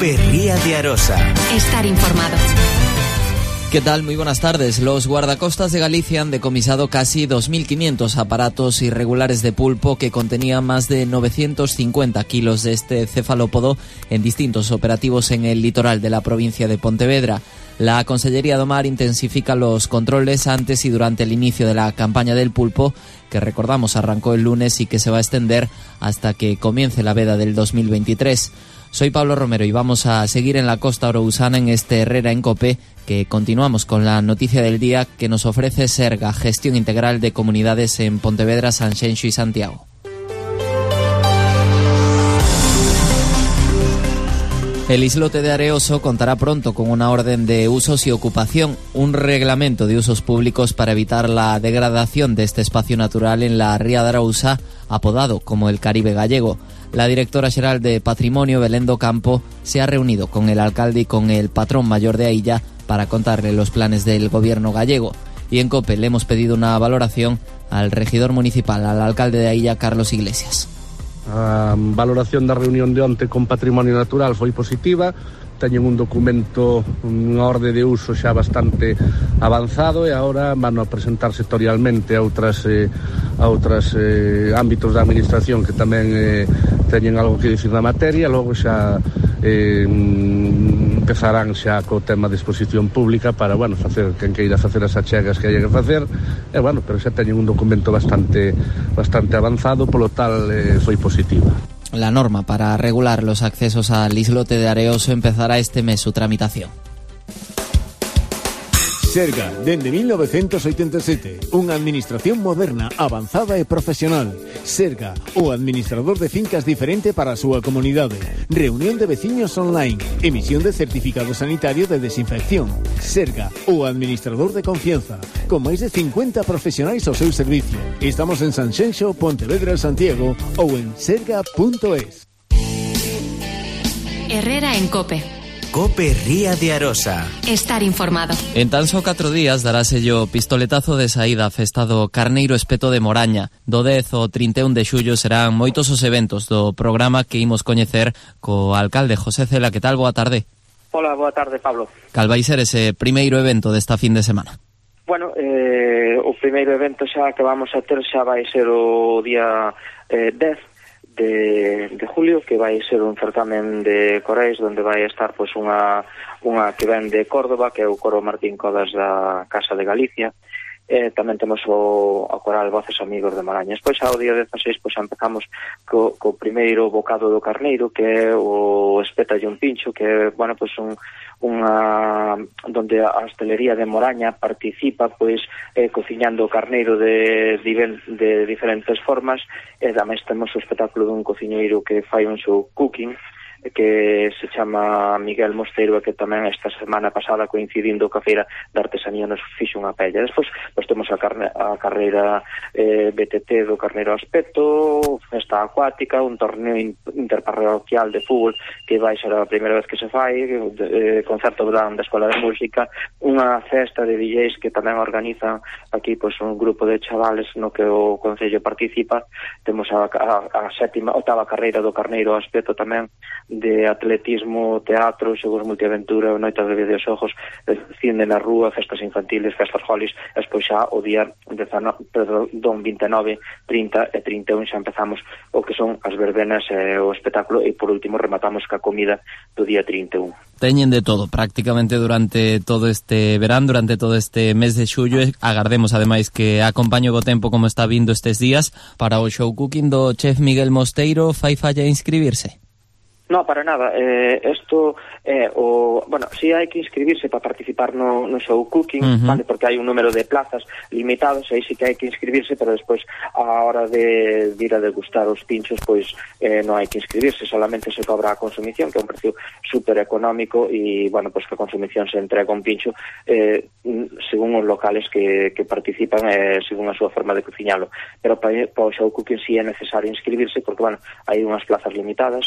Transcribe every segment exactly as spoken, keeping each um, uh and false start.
COPE Ría de Arosa. Estar informado. ¿Qué tal? Muy buenas tardes. Los guardacostas de Galicia han decomisado casi dos mil quinientos aparatos irregulares de pulpo que contenían más de novecientos cincuenta kilos de este cefalópodo en distintos operativos en el litoral de la provincia de Pontevedra. La Consellería do Mar intensifica los controles antes y durante el inicio de la campaña del pulpo, que recordamos arrancó el lunes y que se va a extender hasta que comience la veda del dos mil veintitrés. Soy Pablo Romero y vamos a seguir en la costa orousana en este Herrera en COPE, que continuamos con la noticia del día que nos ofrece Serga, Gestión Integral de Comunidades en Pontevedra, Sanxenxo y Santiago. El islote de Areoso contará pronto con una orden de usos y ocupación, un reglamento de usos públicos para evitar la degradación de este espacio natural en la Ría de Arousa, apodado como el Caribe gallego. La directora xeral de Patrimonio, Belén do Campo, se ha reunido con el alcalde y con el patrón mayor de Ailla para contarle los planes del gobierno gallego. Y en COPE le hemos pedido una valoración al regidor municipal, al alcalde de Ailla, Carlos Iglesias. A valoración da reunión de onte con Patrimonio Natural foi positiva. Teñen un documento, unha orde de uso xa bastante avanzado e agora van a presentar sectorialmente a outras eh, a outras eh, ámbitos da administración que tamén eh, teñen algo que dicir na materia. Logo xa eh, empezarán xa co tema de exposición pública para, bueno, facer quen queira facer as achegas que haya que facer e, bueno, pero xa teñen un documento bastante bastante avanzado, polo tal eh, foi positiva. La norma para regular los accesos al islote de Areoso empezará este mes su tramitación. Serga, dende mil novecientos oitenta e sete, unha administración moderna, avanzada e profesional. Serga, o administrador de fincas diferente para a súa comunidade. Reunión de veciños online, emisión de certificado sanitario de desinfección. Serga, o administrador de confianza, con máis de cincuenta profesionais ao seu servicio. Estamos en Sanxenxo, Pontevedra, Santiago ou en serga punto es. Herrera en COPE. COPE Ría de Arosa. Estar informado. En tan só catro días darase o pistoletazo de saída festado Carneiro Espeto de Moraña. Do dez ao trinta e un de xullo serán moitos os eventos do programa que imos coñecer co alcalde José Cela. Que tal? Boa tarde. Hola, boa tarde, Pablo. Cal vai ser ese primeiro evento desta fin de semana? Bueno, eh, o primeiro evento xa que vamos a ter xa vai ser o día eh, dez De, de julio, que vai ser un certamen de corais onde vai estar pois unha unha que ven de Córdoba, que é o coro Martín Codas da Casa de Galicia. Eh, tamén temos o, o coral Voces Amigos de Moraña. Despois, ao día dezaseis, pois empezamos co, co primeiro bocado do carneiro, que é o espeta e un pincho, que é, bueno, pois un unha donde a hostelería de Moraña participa pois eh, cociñando o carneiro de, de, de diferentes formas, e tamén temos o espectáculo dun cociñeiro que fai un show cooking que se chama Miguel Mosteiro e que tamén esta semana pasada, coincidindo ca feira de artesanía, nos fixo unha pella. Despois pois temos a, carne, a carreira eh, B T T do carneiro aspecto, festa acuática, un torneo interparroquial de fútbol que vai ser a primeira vez que se fai, eh, concerto grande da Escola de Música, unha festa de D Js que tamén organizan aquí pois un grupo de chavales no que o Concello participa. Temos a, a, a sétima, octava carreira do carneiro aspecto tamén, de atletismo, teatro, xogos multiaventura, noitas de videoxogos, cine na rúa, festas infantiles, festas holis. Despois xa o día dezanove, perdón, vinte e nove, trinta e trinta e un xa empezamos o que son as verbenas e o espectáculo, e por último rematamos ca comida do día trinta e un. Teñen de todo, prácticamente durante todo este verán, durante todo este mes de xullo. Agardemos ademais que acompañe o tempo como está vindo estes días para o show cooking do chef Miguel Mosteiro. Fai falla inscribirse? No, para nada. Eh, esto, eh, o, bueno, sí hai que inscribirse para participar no, no show cooking, uh-huh. Vale, porque hai un número de plazas limitados, aí sí que hai que inscribirse, pero despois a hora de, de ir a degustar os pinchos, pois eh, non hai que inscribirse, solamente se cobra a consumición, que é un precio super económico, e, bueno, pois que a consumición se entrega un pincho eh, según os locales que, que participan, eh, según a súa forma de cociñalo. Pero para, para o show cooking sí é necesario inscribirse, porque, bueno, hai unhas plazas limitadas.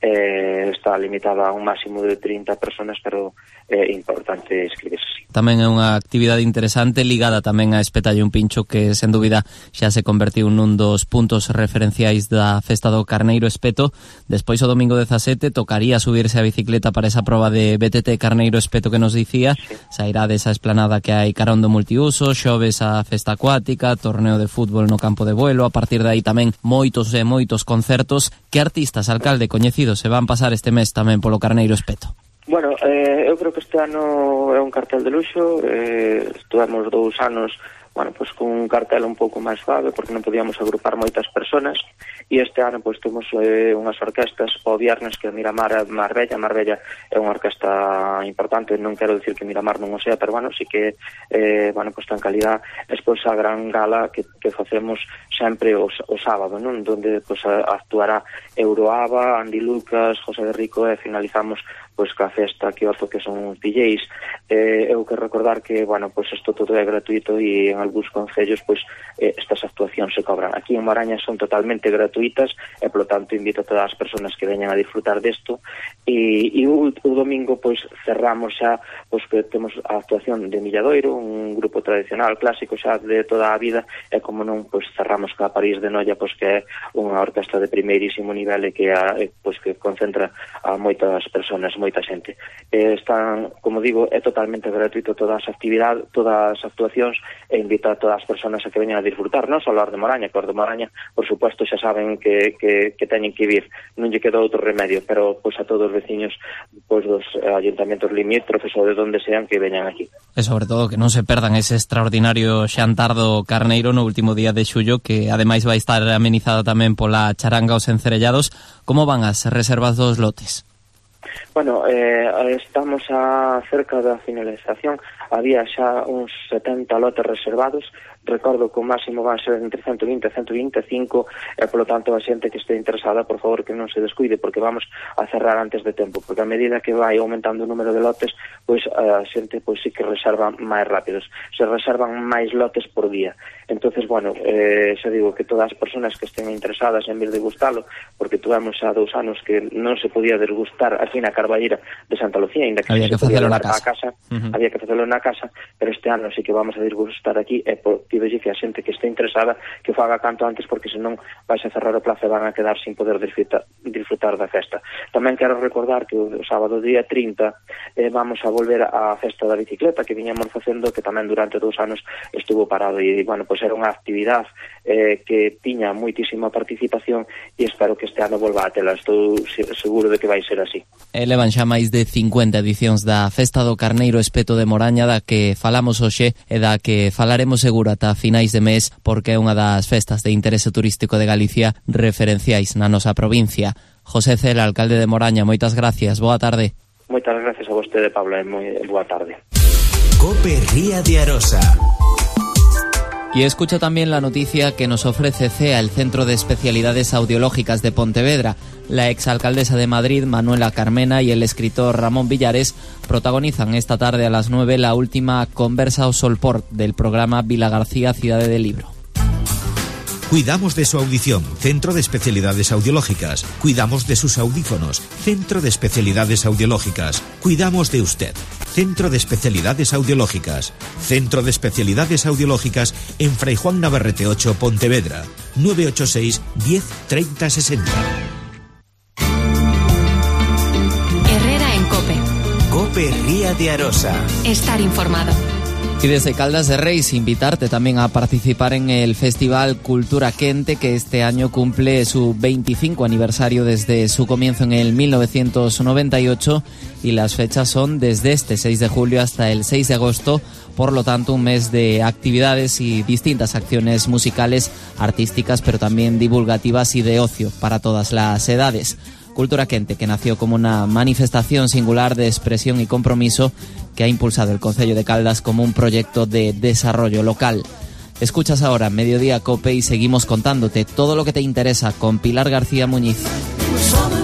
eh, está limitada a un máximo de trinta personas, pero é eh, importante escribirse así. Tamén é unha actividade interesante ligada tamén a Espetalle un Pincho, que sen dúbida xa se convertiu nun dos puntos referenciais da festa do Carneiro Espeto. Despois o domingo dezasete tocaría subirse a bicicleta para esa proba de B T T Carneiro Espeto que nos dicía. Sí. Sairá desa esplanada que hai carón do multiuso, xoves a festa acuática, torneo de fútbol no campo de vuelo. A partir de aí tamén moitos e moitos concertos. Que artistas, alcalde, coñecidos se van pasar este mes tamén polo Carneiro Espeto? Bueno, eh, eu creo que este ano é un cartel de luxo. eh, Estuvemos dous anos, bueno, pues con un cartel un pouco máis suave, porque non podíamos agrupar moitas personas, e este ano pues temos eh, unhas orquestas o viernes que Miramar é Marbella. Marbella é unha orquesta importante, non quero dicir que Miramar non o sea, pero bueno, sí que eh, bueno, pues ten calidad. Despois a gran gala que, que facemos sempre o, o sábado, non? Donde pues actuará Euroaba, Andy Lucas, José de Rico, e finalizamos pois ca festa Kioto, que son D Js. Eh, eu quero recordar que, bueno, pois isto todo é gratuito, e en algúns concellos pois eh, estas actuacións se cobran. Aquí en Moraña son totalmente gratuitas, e polo tanto invito a todas as persoas que veñan a disfrutar desto. E, e o, o domingo pois cerramos xa, pois que temos a actuación de Milladoiro, un grupo tradicional clásico xa de toda a vida, e como non, pois cerramos ca París de Noia, pois que é unha orquesta de primeirísimo nivel, e que a, pois que concentra a moitas persoas, moita xente. Eh, están, como digo, é totalmente gratuito todas as actividades, todas as actuacións, e invito a todas as persoas a que veñan a disfrutar, non só as de Moraña, que os de Moraña, por suposto, xa saben que, que, que teñen que vir, non lle queda outro remedio, pero pois a todos os veciños pois dos ayuntamentos limítrofes ou de donde sean que veñan aquí. E sobre todo que non se perdan ese extraordinario xantar do Carneiro no último día de xullo, que ademais vai estar amenizada tamén pola charanga Os Encerellados. Como van as reservas dos lotes? Bueno, eh, estamos a cerca da finalización. Había xa uns setenta lotes reservados. Recordo que o máximo van ser entre ciento vinte e ciento vinte e cinco, e polo tanto a xente que este interesada, por favor, que non se descuide, porque vamos a cerrar antes de tempo, porque a medida que vai aumentando o número de lotes, pois a xente pois sí que reserva máis rápidos, se reservan máis lotes por día. Entonces, bueno, eh, xa digo que todas as persoas que estén interesadas en vir degustalo, porque tuvemos xa dous anos que non se podía degustar aquí na Carballeira de Santa Lucía, ainda que había se que podía facelo na levar casa, a casa uh-huh. había que facelo na casa, pero este ano sí que vamos a degustar aquí, e por pídolle que a xente que este interesada que faga canto antes, porque senón vais a cerrar o plazo e van a quedar sin poder disfrutar, disfrutar da festa. Tamén quero recordar que o sábado día trinta eh, vamos a volver á festa da bicicleta que viñamos facendo, que tamén durante dous anos estuvo parado, e, bueno, pois era unha actividade eh, que tiña moitísima participación, e espero que este ano volva a tela. Estou seguro de que vai ser así. Elevan xa máis de cincuenta edicións da Festa do Carneiro Espeto de Moraña, da que falamos hoxe e da que falaremos seguro ata finais de mes, porque é unha das festas de interese turístico de Galicia referenciais na nosa provincia. José Cela, alcalde de Moraña, moitas gracias, boa tarde. Moitas gracias a vostede, Pablo, e moi boa tarde. COPE Ría de Arosa. Y escucha también la noticia que nos ofrece C E A, el Centro de Especialidades Audiológicas de Pontevedra. La exalcaldesa de Madrid, Manuela Carmena, y el escritor Ramón Villares protagonizan esta tarde a las nueve la última Conversa o Solport del programa Vila García Cidade del Libro. Cuidamos de su audición, Centro de Especialidades Audiológicas. Cuidamos de sus audífonos, Centro de Especialidades Audiológicas. Cuidamos de usted, Centro de Especialidades Audiológicas. Centro de Especialidades Audiológicas en Fray Juan Navarrete ocho, Pontevedra. nueve ocho seis, diez, treinta, sesenta. Herrera en COPE. COPE Ría de Arosa. Estar informado. Y desde Caldas de Reis invitarte también a participar en el Festival Cultura Quente, que este año cumple su veinticinco aniversario desde su comienzo en el mil novecientos noventa y ocho, y las fechas son desde este seis de julio hasta el seis de agosto, por lo tanto un mes de actividades y distintas acciones musicales, artísticas, pero también divulgativas y de ocio para todas las edades. Cultura Quente, que nació como una manifestación singular de expresión y compromiso que ha impulsado el Concello de Caldas como un proyecto de desarrollo local. Escuchas ahora Mediodía COPE y seguimos contándote todo lo que te interesa con Pilar García Muñiz.